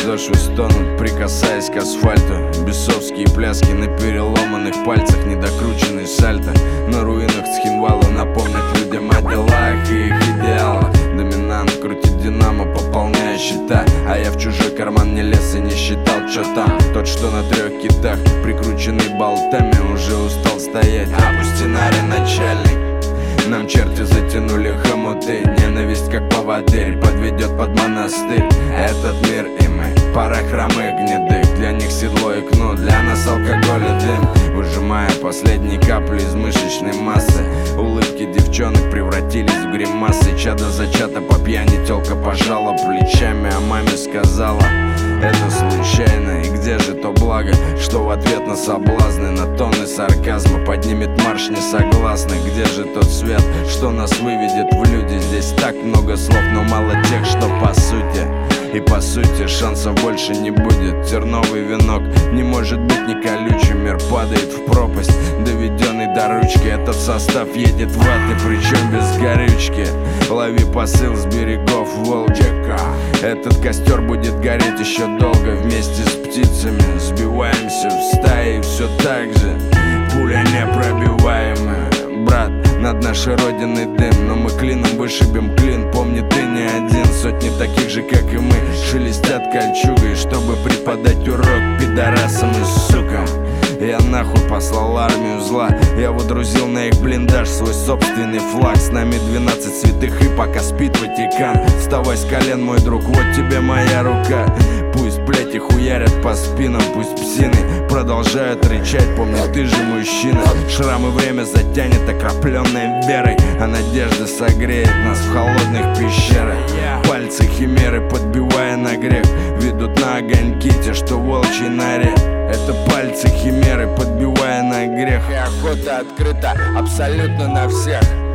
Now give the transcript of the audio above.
подошвы стонут, прикасаясь к асфальту. Бесовские пляски на переломанных пальцах, недокрученный сальто. На руинах Цхинвала напомнят людям о делах и их идеалах. Доминант крутит динамо, пополняя счета, а я в чужой карман не лез и не считал, что там. Тот, что на 3 китах, прикрученный болтами, уже устал стоять. Опусти нари, начальник. Нам черти затянули хомуты. Ненависть, как поводырь, подведет под монастырь этот мир, и мы пара хромых гнедых. Для них седло и кнут, для нас алкоголь и дым. Выжимая последние капли из мышечной массы, улыбки девчонок превратились в гримасы. Чадо за чата по пьяни, тёлка пожала плечами, а маме сказала: это случайно. И где же то благо, что в ответ на соблазны, на тонны сарказма поднимет марш несогласных? Где же тот свет, что нас выведет в люди? Здесь так много слов, но мало тех, что по сути. И по сути шансов больше не будет. Терновый венок не может быть не колючим. Мир падает в пропасть, доведенный до ручки. Этот состав едет в ад, и причем без горючки. Лови посыл с берегов Волги. Этот костер будет гореть еще долго. Вместе с птицами сбиваемся в стаи. Все так же, пуля непробиваемая. Брат, над нашей родиной дым, но мы клином вышибем клин. Помни, ты не один, сотни таких же, как и мы, шелестят кольчугой, чтобы преподать урок пидорасам и сукам. Я нахуй послал армию зла. Я водрузил на их блиндаж свой собственный флаг. С нами 12 святых, и пока спит Ватикан. Вставай с колен, мой друг, вот тебе моя рука. Пусть плети хуярят по спинам, пусть псины продолжают рычать. Помни, ты же мужчина. Шрамы время затянет, окропленной верой, а надежда согреет нас в холодных пещерах. Пальцы химеры, подбивая на грех, ведут на огоньки те, что в волчьей норе. Это пальцы химеры, подбивая на грех. И охота открыта абсолютно на всех.